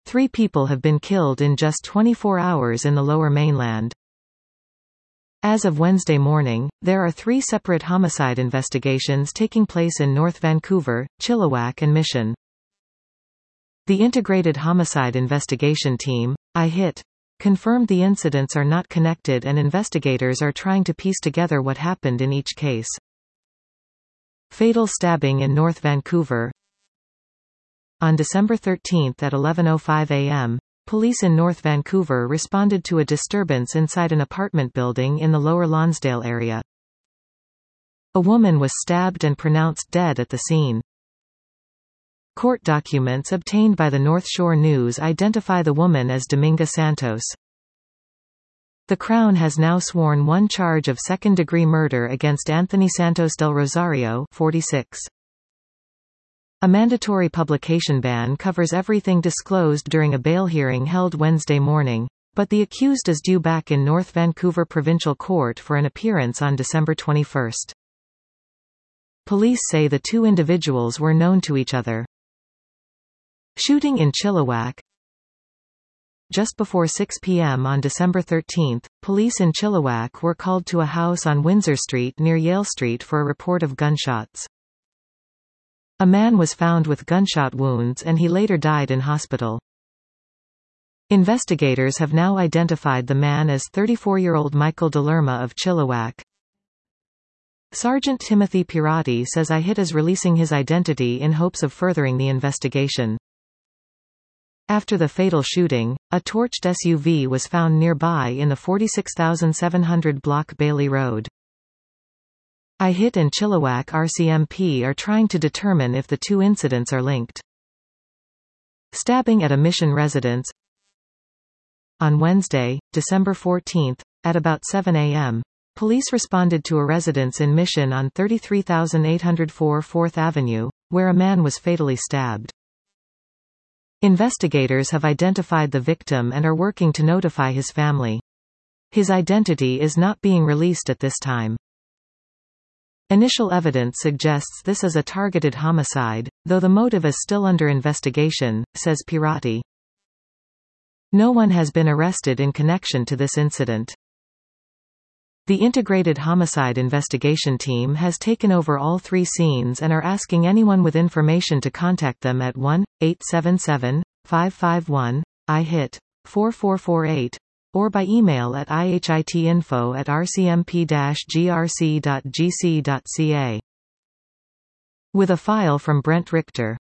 3 people have been killed in just 24 hours in the Lower Mainland. As of Wednesday morning, there are 3 separate homicide investigations taking place in North Vancouver, Chilliwack and Mission. The Integrated Homicide Investigation Team, IHIT, confirmed the incidents are not connected and investigators are trying to piece together what happened in each case. Fatal stabbing in North Vancouver. On December 13 at 11:05 a.m., police in North Vancouver responded to a disturbance inside an apartment building in the Lower Lonsdale area. A woman was stabbed and pronounced dead at the scene. Court documents obtained by the North Shore News identify the woman as Dominga Santos. The Crown has now sworn 1 charge of second-degree murder against Anthony Santos del Rosario, 46. A mandatory publication ban covers everything disclosed during a bail hearing held Wednesday morning, but the accused is due back in North Vancouver Provincial Court for an appearance on December 21. Police say the 2 individuals were known to each other. Shooting in Chilliwack. Just before 6 p.m. on December 13, police in Chilliwack were called to a house on Windsor Street near Yale Street for a report of gunshots. A man was found with gunshot wounds and he later died in hospital. Investigators have now identified the man as 34-year-old Michael Delerma of Chilliwack. Sergeant Timothy Pirati says IHIT is releasing his identity in hopes of furthering the investigation. After the fatal shooting, a torched SUV was found nearby in the 46,700 block Bailey Road. IHIT and Chilliwack RCMP are trying to determine if the 2 incidents are linked. Stabbing at a Mission residence. On Wednesday, December 14, at about 7 a.m., police responded to a residence in Mission on 33,804 4th Avenue, where a man was fatally stabbed. Investigators have identified the victim and are working to notify his family. His identity is not being released at this time. Initial evidence suggests this is a targeted homicide, though the motive is still under investigation, says Pirati. No one has been arrested in connection to this incident. The Integrated Homicide Investigation Team has taken over all 3 scenes and are asking anyone with information to contact them at 1-877-551-IHIT 4448 or by email at ihitinfo@rcmp-grc.gc.ca. With a file from Brent Richter.